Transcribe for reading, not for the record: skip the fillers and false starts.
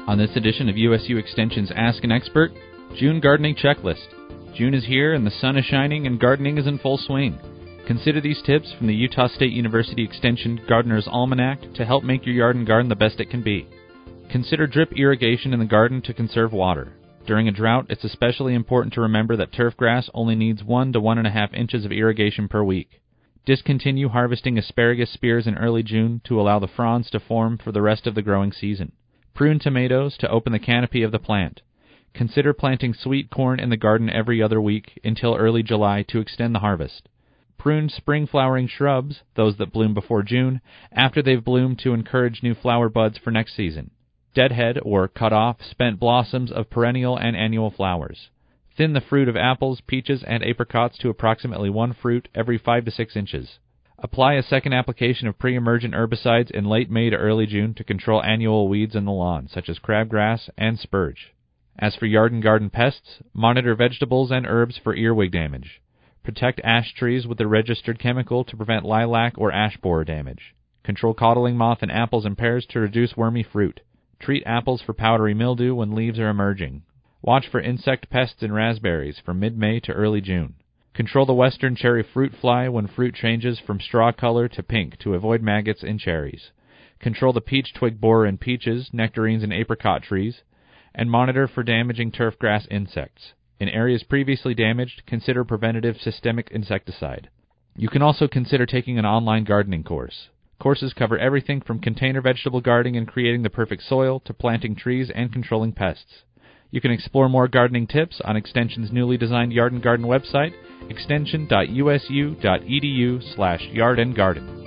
On this edition of USU Extension's Ask an Expert, June Gardening Checklist. June is here and the sun is shining and gardening is in full swing. Consider these tips from the Utah State University Extension Gardener's Almanac to help make your yard and garden the best it can be. Consider drip irrigation in the garden to conserve water. During a drought, it's especially important to remember that turf grass only needs 1 to 1.5 inches of irrigation per week. Discontinue harvesting asparagus spears in early June to allow the fronds to form for the rest of the growing season. Prune tomatoes to open the canopy of the plant. Consider planting sweet corn in the garden every other week until early July to extend the harvest. Prune spring-flowering shrubs, those that bloom before June, after they've bloomed to encourage new flower buds for next season. Deadhead or cut off spent blossoms of perennial and annual flowers. Thin the fruit of apples, peaches, and apricots to approximately 1 fruit every 5 to 6 inches. Apply a second application of pre-emergent herbicides in late May to early June to control annual weeds in the lawn, such as crabgrass and spurge. As for yard and garden pests, monitor vegetables and herbs for earwig damage. Protect ash trees with the registered chemical to prevent lilac or ash borer damage. Control codling moth in apples and pears to reduce wormy fruit. Treat apples for powdery mildew when leaves are emerging. Watch for insect pests in raspberries from mid-May to early June. Control the western cherry fruit fly when fruit changes from straw color to pink to avoid maggots in cherries. Control the peach twig borer in peaches, nectarines, and apricot trees. And monitor for damaging turf grass insects. In areas previously damaged, consider preventative systemic insecticide. You can also consider taking an online gardening course. Courses cover everything from container vegetable gardening and creating the perfect soil to planting trees and controlling pests. You can explore more gardening tips on Extension's newly designed Yard and Garden website, extension.usu.edu/yardandgarden.